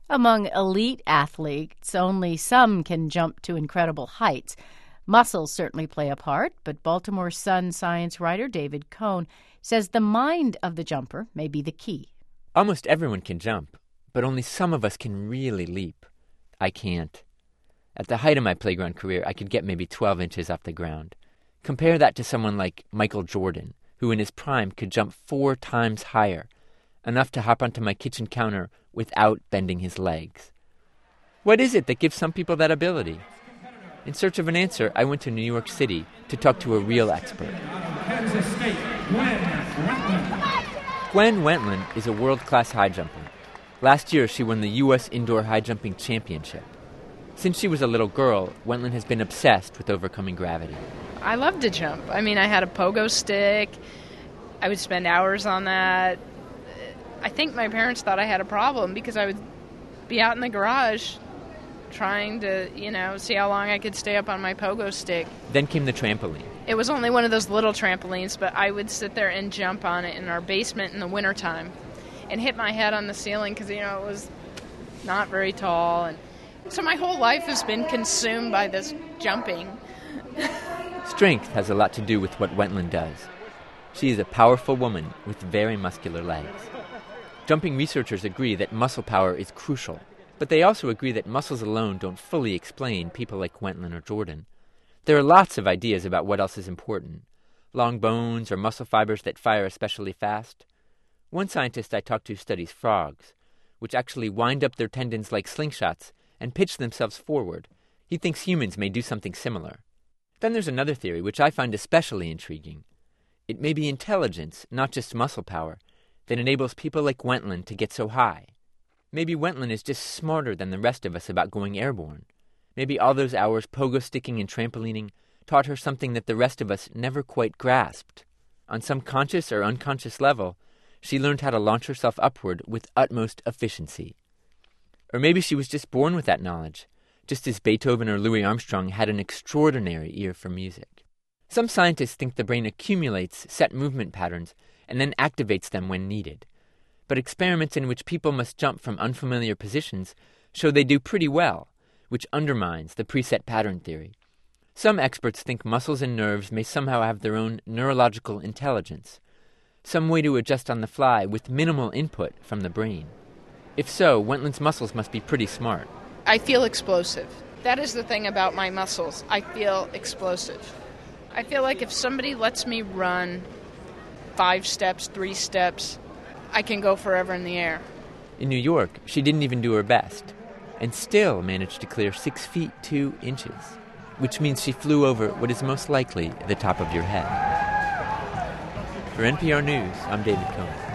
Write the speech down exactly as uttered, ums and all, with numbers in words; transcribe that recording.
Among elite athletes, only some can jump to incredible heights. Muscles certainly play a part, but Baltimore Sun science writer David Cohn says the mind of the jumper may be the key. Almost everyone can jump, but only some of us can really leap. I can't. At the height of my playground career, I could get maybe twelve inches off the ground. Compare that to someone like Michael Jordan, who in his prime could jump four times higher, enough to hop onto my kitchen counter without bending his legs. What is it that gives some people that ability? In search of an answer, I went to New York City to talk to a real expert. Gwen Wentland is a world-class high jumper. Last year, she won the U S Indoor High Jumping Championship. Since she was a little girl, Wentland has been obsessed with overcoming gravity. I love to jump. I mean, I had a pogo stick. I would spend hours on that. I think my parents thought I had a problem because I would be out in the garage trying to, you know, see how long I could stay up on my pogo stick. Then came the trampoline. It was only one of those little trampolines, but I would sit there and jump on it in our basement in the wintertime and hit my head on the ceiling because, you know, it was not very tall. And so my whole life has been consumed by this jumping. Strength has a lot to do with what Wentland does. She is a powerful woman with very muscular legs. Jumping researchers agree that muscle power is crucial, but they also agree that muscles alone don't fully explain people like Wentland or Jordan. There are lots of ideas about what else is important. Long bones or muscle fibers that fire especially fast. One scientist I talked to studies frogs, which actually wind up their tendons like slingshots and pitch themselves forward. He thinks humans may do something similar. Then there's another theory, which I find especially intriguing. It may be intelligence, not just muscle power, that enables people like Wentland to get so high. Maybe Wentland is just smarter than the rest of us about going airborne. Maybe all those hours pogo sticking and trampolining taught her something that the rest of us never quite grasped. On some conscious or unconscious level, she learned how to launch herself upward with utmost efficiency. Or maybe she was just born with that knowledge, just as Beethoven or Louis Armstrong had an extraordinary ear for music. Some scientists think the brain accumulates set movement patterns and then activates them when needed. But experiments in which people must jump from unfamiliar positions show they do pretty well, which undermines the preset pattern theory. Some experts think muscles and nerves may somehow have their own neurological intelligence, some way to adjust on the fly with minimal input from the brain. If so, Wentland's muscles must be pretty smart. I feel explosive. That is the thing about my muscles. I feel explosive. I feel like if somebody lets me run five steps, three steps, I can go forever in the air. In New York, she didn't even do her best, and still managed to clear six feet two inches, which means she flew over what is most likely the top of your head. For N P R News, I'm David Cohn.